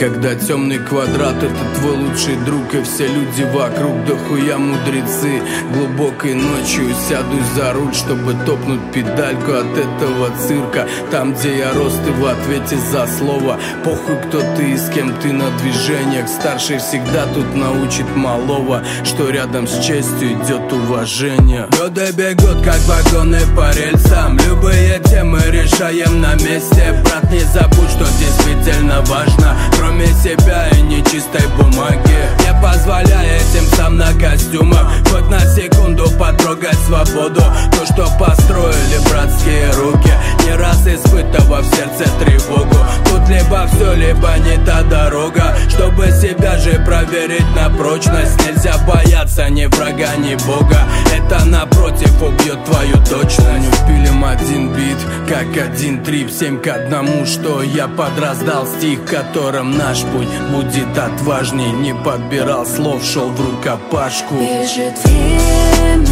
Когда темный квадрат — это твой лучший друг, и все люди вокруг дохуя мудрецы. Глубокой ночью сядусь за руль, чтобы топнуть педальку от этого цирка. Там, где я рос, ты в ответе за слово. Похуй, кто ты и с кем ты на движениях. Старший всегда тут научит малого, что рядом с честью идет уважение. Годы бегут, как вагоны по рельсам. Любые темы решаем на месте. Брат, не забудь, что действительно важно, кроме себя и нечистой бумаги. Не позволяй этим сам на костюмах хоть на секунду потрогать свободу. То, что построили братские руки, не раз испытывав в сердце тревогу. Тут либо все, либо не та дорога. Чтобы себя же проверить на прочность, нельзя бояться ни врага, ни бога. Это напротив убьет твою точность. Пилим один бит, как один трип, 7 к 1, что я подраздал стих, в котором наш путь будет отважней. Не подбирал слов, шел в рукопашку. Бежит время,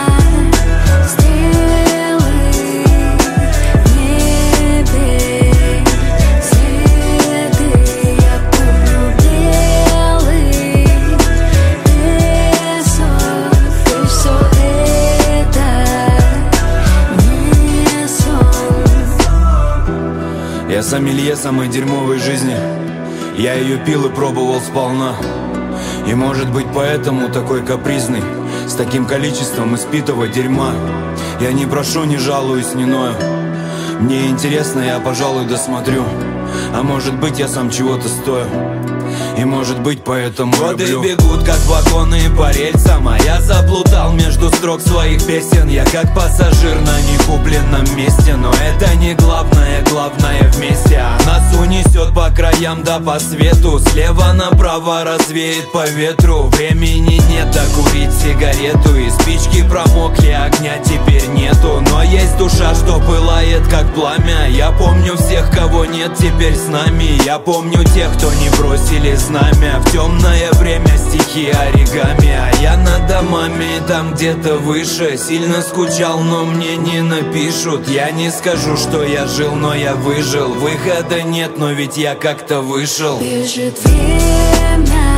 стрелы в небе, следы, я помню белый песок, и все это не сон. Я сомелье самой дерьмовой жизни. Я ее пил и пробовал сполна. И может быть поэтому такой капризный, с таким количеством испитого дерьма. Я не прошу, не жалуюсь, не ною. Мне интересно, я, пожалуй, досмотрю. А может быть, я сам чего-то стою. И может быть поэтому годы люблю. Бегут, как вагоны по рельсам, а я заплутал между строк своих песен. Я как пассажир на некупленном месте. Но это не главное, главное вместе. А нас унесет по краям да по свету. Слева направо развеет по ветру. Времени нет докурить сигарету. И спички промокли, огня теперь нету. Но есть душа, что пылает как пламя. Я помню всех, кого нет теперь с нами. Я помню тех, кто не бросили знамя. В темное время стихи оригами. А я над домами там где-то выше. Сильно скучал, но мне не напишут. Я не скажу, что я жил, но я выжил. Выхода нет, но ведь я как-то вышел. Бежит время,